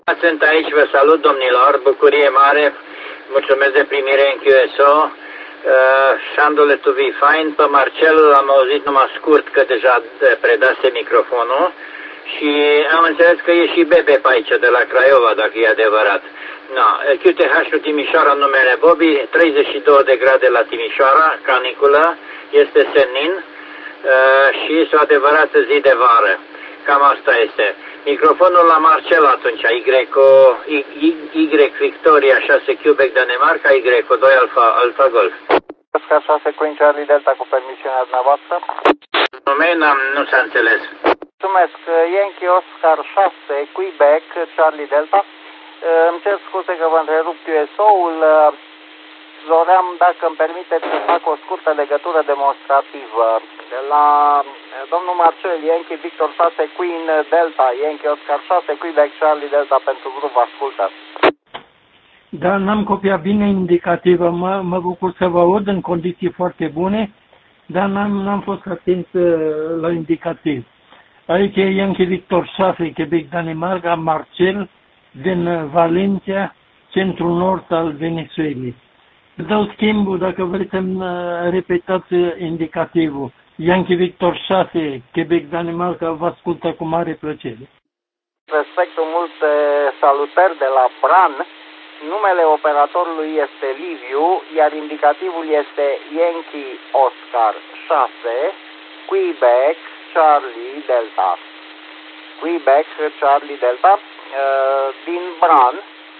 Sunt aici, vă salut domnilor, bucurie mare, mulțumesc de primire în QSO. Șandole to be fine, pe Marcel l-am auzit numai scurt că deja predase microfonul și am înțeles că e și Bebe pe aici de la Craiova, dacă e adevărat. No, QTH-ul Timișoara, numele Bobby, 32 de grade la Timișoara, caniculă, este senin și este o adevărată zi de vară. Cam asta este. Microfonul la Marcel atunci, Y Victoria 6 Quebec Danemarca, Y2 Alfa Golf. Oscar 6 Queen Charlie Delta cu permisiunea dumneavoastră. Nume nu s-a înțeles. Mulțumesc. Yankee Oscar 6 Quebec Charlie Delta. Îmi cer scuze că vă întrerup QSO-ul. Doream, dacă îmi permiteți, să fac o scurtă legătură demonstrativă. La domnul Marcel, Yankee Victor 6 Queen Delta, Yankee Oscar 6 Quebec Charlie Delta pentru grup, ascultă. Da, n-am copiat bine indicativă, mă bucur să vă aud în condiții foarte bune, dar n-am fost atent la indicativ. Aici e Yankee Victor 6 Quebec Danemarca, Marcel, din Valencia, centrul nord al Venezuelei. Dau schimbul, dacă vreți să-mi repetați indicativul. Yankee Victor 6, Quebec, Danemarca, vă ascultă cu mare plăcere. Respectul multe salutări de la Bran. Numele operatorului este Liviu, iar indicativul este Yankee Oscar 6, Quebec, Charlie Delta. Quebec, Charlie Delta, din Bran,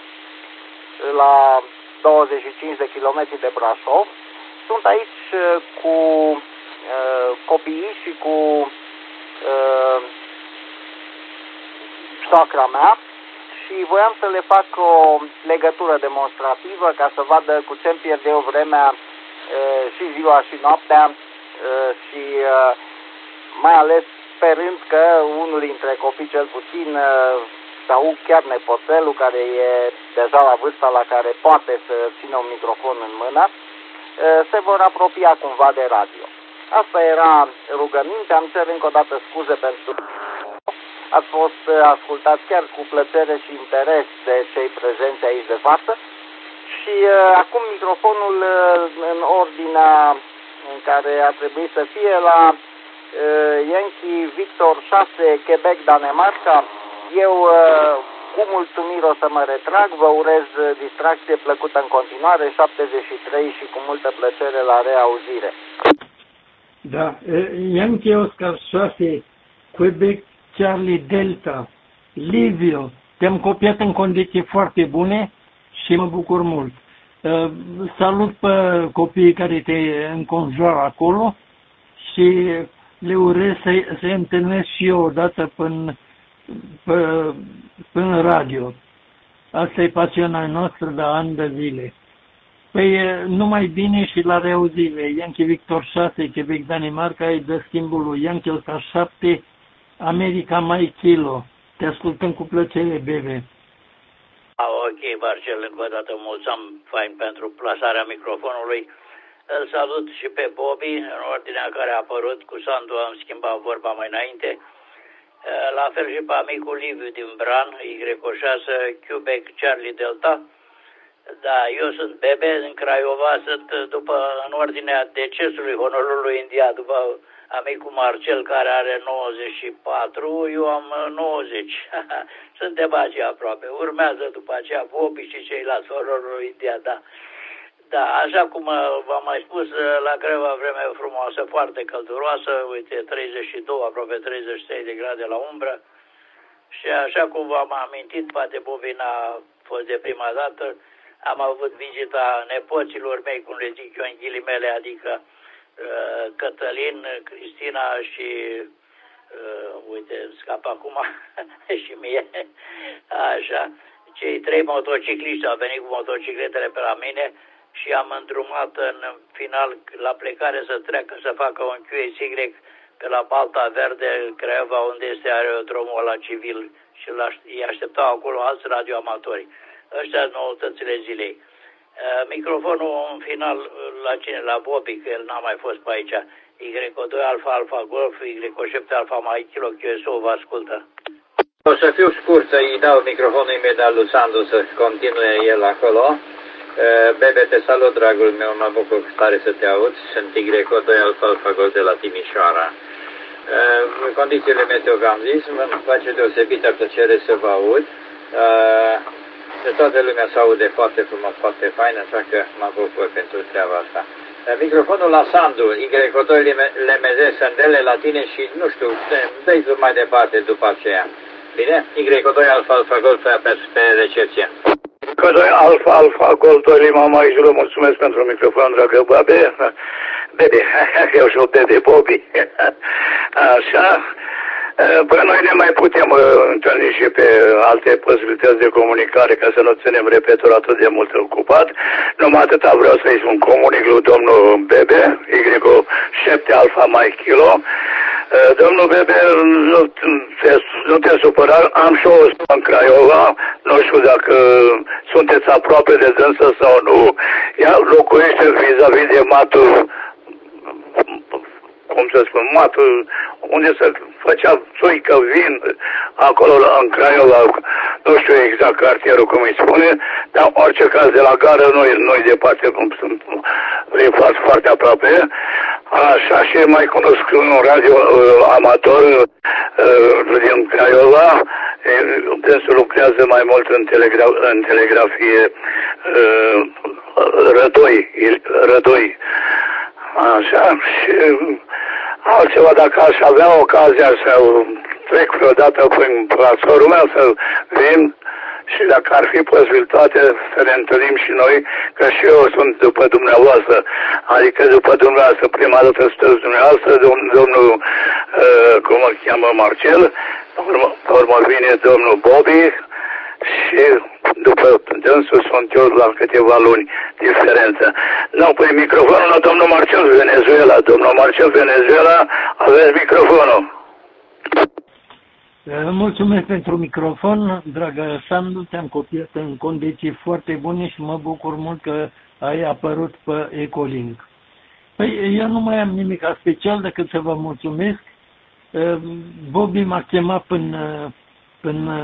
la 25 de kilometri de Brașov. Sunt aici cu copiii și cu soacra mea și voiam să le fac o legătură demonstrativă ca să vadă cu ce-mi pierd eu vremea și ziua și noaptea și mai ales sperând că unul dintre copii cel puțin sau chiar nepoțelul, care e deja la vârsta la care poate să țină un microfon în mână, se vor apropia cumva de radio. Asta era rugămintea, îmi cer încă o dată scuze pentru ați fost ascultați chiar cu plăcere și interes de cei prezenți aici de față. Și acum microfonul în ordinea în care ar trebui să fie la Yankee Victor 6 Quebec Danemarca. Eu cu mulțumire o să mă retrag, vă urez distracție plăcută în continuare, 73 și cu multă plăcere la reauzire. Da, Yankee Oscar 6 Quebec Charlie Delta, Liviu, te-am copiat în condiții foarte bune și mă bucur mult. Salut pe copiii care te înconjoară acolo și le urez să întâlnesc și eu odată până radio. Asta e pasiunea noastră de ani de zile. Păi numai bine și la reauzire. Yankee Victor 6, Quebec Danemarca, îi dă schimbul lui Yankee Oscar 7, America Mai Kilo. Te ascultăm cu plăcere, Bebe. Ok, Marcel, încă o dată mulțumim fain pentru plasarea microfonului. Îl salut și pe Bobby, în ordinea care a apărut cu Sandu, am schimbat vorba mai înainte. La fel și pe amicul Liviu din Bran, Y6 Quebec Charlie Delta. Da, eu sunt Bebe, în Craiova, sunt în ordinea decesului honorului India, după amicul Marcel, care are 94, eu am 90. Suntem aceea aproape. Urmează după aceea Bobby și ceilalți honorului India, da. Da, așa cum v-am mai spus, la Craiova vreme frumoasă, foarte călduroasă, uite, 32, aproape 33 de grade la umbră. Și așa cum v-am amintit, poate Bobby n-a fost de prima dată, am avut vizita nepoților mei, cum le zic eu în ghilimele, adică Cătălin, Cristina și uite, scap acum și mie, așa, cei 3 motocicliști au venit cu motocicletele pe la mine și am îndrumat în final la plecare să treacă să facă un QSY pe la Balta Verde, Craiova, unde este aerodromul la civil și îi așteptau acolo alți radioamatori. Ăștia sunt noutățile zilei. Microfonul în final la cine? La Bobby, că el n-a mai fost pe aici. Y2 Alfa Golf, Y7 Alfa Mai Kilo QSO, vă ascultă. O să fiu scurt, îi dau microfonul imediat lui Sandu să continue el acolo. Bebe, te salut, dragul meu, mă bucur tare să te aud. Sunt Y2 Alfa Alfa Gold de la Timișoara. În condițiile meteo, v-am zis, mă face deosebită plăcere să vă aud. De toată lumea se aude foarte frumos, foarte fain, așa că mă bucur pentru treaba asta. Microfonul la Sandu, Y2 LMZ, sândele la tine și, nu știu, dă-i mai departe după aceea. Bine? Y2 Alfa Alfa Gold pe recepție. Y2 Alfa Alfa Gold, Lima Maizulu, mulțumesc pentru microfon, dragă Babe. Bebe, eu și-o Bebe Bobby. Așa. Păi noi ne mai putem întâlni și pe alte posibilități de comunicare ca să nu ținem repetul atât de mult ocupat. Numai atâta vreau să-i spun comunic lui domnul Bebe, Y7 Alfa Mai Kilo. Domnul Bebe, nu te supăra, am și o în Craiova, nu știu dacă sunteți aproape de dânsă sau nu. Ea locuiește vis-a-vis de matul, cum să spun, matul unde se făcea țuică, vin, acolo în Craiova, nu știu exact cartierul cum îi spune, dar în orice caz de la gară nu-i departe, cum sunt, e foarte aproape. Așa, și mai cunosc un radio amator din Craiova, dânsul lucrează mai mult în telegrafie Rădoi. Așa, și altceva, dacă aș avea ocazia să trec vreodată prin plasorul meu, să vin și dacă ar fi posibilitate să ne întâlnim și noi, că și eu sunt după dumneavoastră, adică după dumneavoastră, prima dată sunteți dumneavoastră, domnul, cum îl cheamă, Marcel, pe urmă vine domnul Bobby și după dânsul sunt eu la câteva luni diferență. Nu, păi microfonul la domnul Marcel Venezuela. Domnul Marcel Venezuela, aveți microfonul. Mulțumesc pentru microfon, dragă Sandu, te-am copiat în condiții foarte bune și mă bucur mult că ai apărut pe Ecolink. Păi, eu nu mai am nimic special decât să vă mulțumesc. Bobby m-a chemat până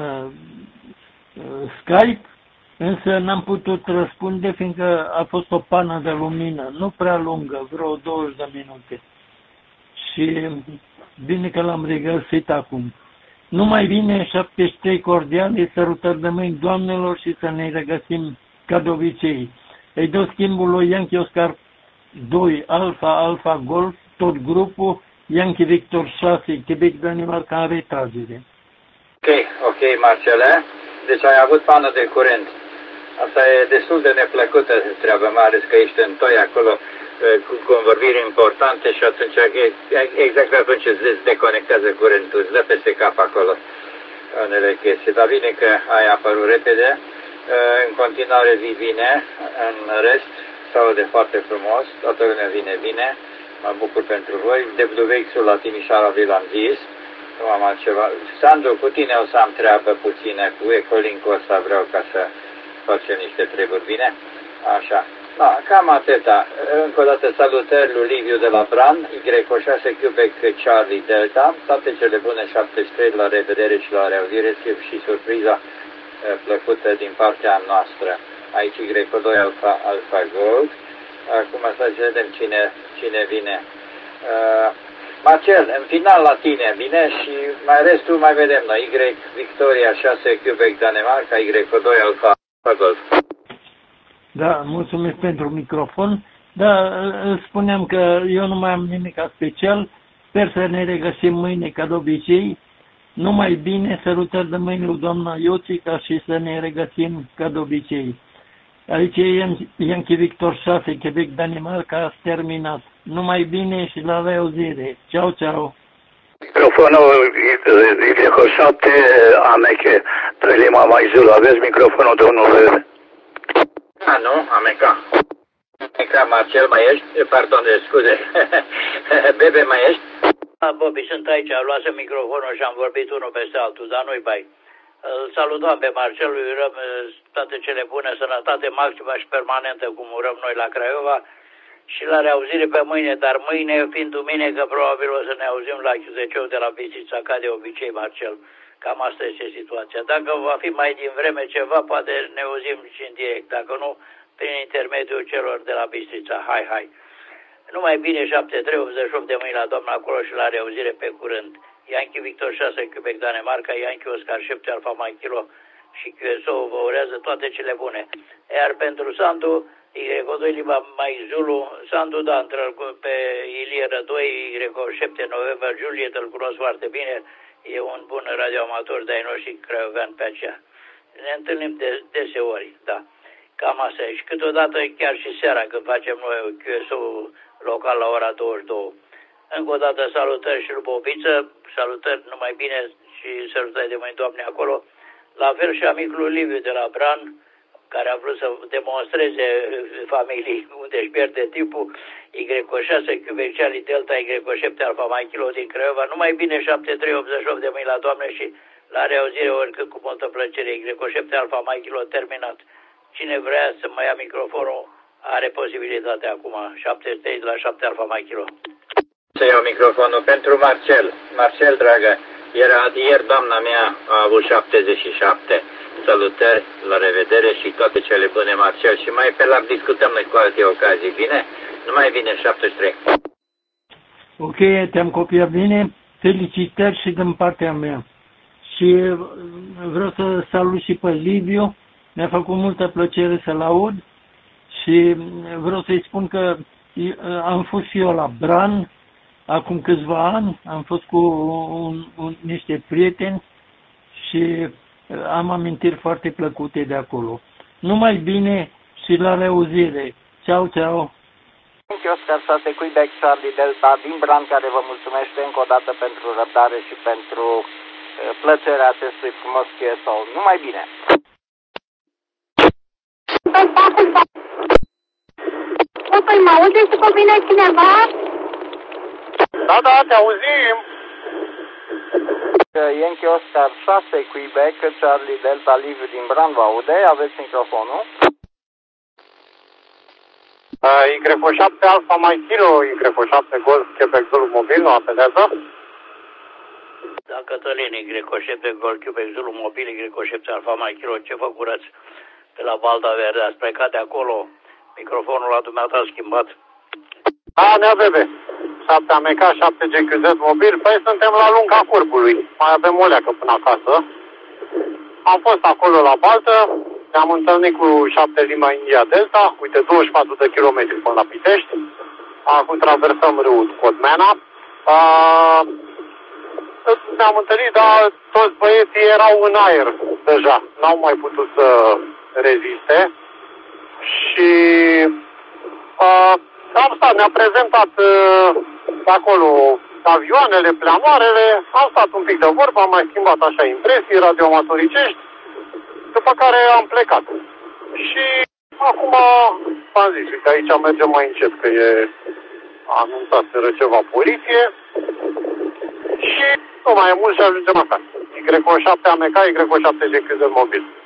Skype, însă n-am putut răspunde fiindcă a fost o pană de lumină, nu prea lungă, vreo 20 de minute. Și bine că l-am regăsit acum. Numai bine, 73 cordiale, sărutări de mâini doamnelor și să ne regăsim ca de obicei. Îi dau schimbul lui Yankee Oscar 2 Alfa Alfa Golf, tot grupul, Yankee Victor 6, Quebec Danimarca în retragere. Ok, Marcele. Deci ai avut pană de curent. Asta e destul de neplăcută treabă, mai ales că ești în toi acolo cu convorbiri importante și atunci, exact atunci îți deconectează curentul, îți dă peste cap acolo unele chestii. Dar bine că ai apărut repede, în continuare vii bine, în rest se aude foarte frumos, toată lumea vine bine, mă bucur pentru voi. DWX-ul la Timișoara vi l-am zis. Nu am altceva. Sandu, cu tine o să am treabă puțină, cu Ecolink-ul ăsta vreau ca să facem niște treburi, bine? Așa. Da, cam atâta. Încă o dată salutări lui Liviu de la Bran, Y6 Quebec Charlie Delta, toate cele bune 73, la revedere și la reauzire și surpriza plăcută din partea noastră. Aici Y2 Alfa Gold. Acum să vedem cine vine. Marcel, în final la tine, bine? Și mai restul mai vedem noi. Y Victoria 6 Quebec Danemarca, Y2 Alfa Golf. Da, mulțumesc pentru microfon. Da, spuneam că eu nu mai am nimic special. Sper să ne regăsim mâine ca de obicei. Numai bine, sărutări de mâini lui doamna Ioțica și să ne regăsim ca de obicei. Aici e Yankee Victor 6, Quebec Danimarca, ați terminat. Numai bine și la reauzire. Ceau, ceau. Microfonul Y7 Ameche, Lima Maizulu. Aveți microfonul, domnule? Nu, Ameca. Ameca, Marcel, mai ești? Pardon, scuze. Bebe, mai ești? Bobby, sunt aici, am luat microfonul și am vorbit unul peste altul, dar nu-i bai. Îl salutăm pe Marcel, îi urăm toate cele bune, sănătate maximă și permanentă, cum urăm noi la Craiova, și la reauzire pe mâine, dar mâine fiind duminică, probabil o să ne auzim la Chiuzeciu de la Bistrița, ca de obicei, Marcel. Cam asta este situația. Dacă va fi mai din vreme ceva, poate ne auzim și în direct. Dacă nu, prin intermediul celor de la Bistrița. Hai. Numai bine, 7388 de mâini la doamna acolo și la reauzire pe curând. Yankee Victor 6, Quebec, Danemarca, Yankee Oscar 7, Alfa Mike Kilo și QSO vă urează toate cele bune. Iar pentru Sandu, Y2 Lima Mike Zulu, Sandu, da, pe Ilie Rădoi, Y7 November Juliet, îl cunosc foarte bine, e un bun radioamator de-ai noștri craiovean pe aceea. Ne întâlnim deseori, da. Cam asta e. Și câteodată chiar și seara când facem noi QSO local la ora 22. Încă o dată salutări și lui Bobiță, salutări numai bine și salutări de mâini Doamne acolo. La fel și amicul Liviu de la Bran, care a vrut să demonstreze familii unde își pierde timpul, Y6, Quebec Charlie Delta, Y7 Alfa Mike Kilo din Craiova. Numai bine, 7388 de mâini la Doamne și la reauzire oricât cu multă plăcere. Y7 Alfa Mike Kilo terminat. Cine vrea să mai ia microfonul are posibilitatea acum. 73 la 7 Alfa Mike Kilo. Să iau microfonul pentru Marcel. Marcel, dragă, ieri doamna mea a avut 77. Salutări, la revedere și toate cele bune, Marcel. Și mai pe larg discutăm noi cu alte ocazii, bine? Numai bine, 73. Ok, te-am copiat bine. Felicitări și din partea mea. Și vreau să salut și pe Liviu. Mi-a făcut multă plăcere să-l aud. Și vreau să-i spun că am fost și eu la Bran acum câțiva ani, am fost cu niște prieteni și am amintiri foarte plăcute de acolo. Numai bine și la reauzire. Ceau. Oscar 6 Quebec Charlie Delta din Bran, care vă mulțumește încă o dată pentru răbdare și pentru plăcerea acestui frumos QSO. Numai bine! Păi mă auzi cu mine cineva? Da, te auzim. Yankee Oscar 6 Quebec, Charlie Delta Liviu din Bran vă aude, aveți microfonul. Y7 Alfa Mike Kilo, Y7 Golf Quebec Zulu Mobil, nu apelează? Da, Cătălin, Y7 Golf Quebec Zulu Mobil, Y7 Alfa Mike Kilo, ce făcurați pe la Balda Verde? Ați plecat de acolo? Microfonul la dumneata a schimbat. Da, nea bebe. 7 AMK, 7 GQZ mobil. Păi suntem la lunga curbului. Mai avem o leacă până acasă. Am fost acolo la baltă. Ne-am întâlnit cu 7 Lima India Delta. Uite, 24 de kilometri până la Pitești. Acum traversăm râul Codmena. Ne-am întâlnit, dar toți băieții erau în aer deja. N-au mai putut să reziste. Și am stat, ne-a prezentat acolo avioanele, pleamoarele, am stat un pic de vorbă, am mai schimbat așa impresii radioamatoricești, după care am plecat. Și acum am zis că aici mergem mai încet, că e anunțaseră ceva poliție și nu mai e mult și ajungem acasă. Y7 AMK, Y7 GQZ mobil.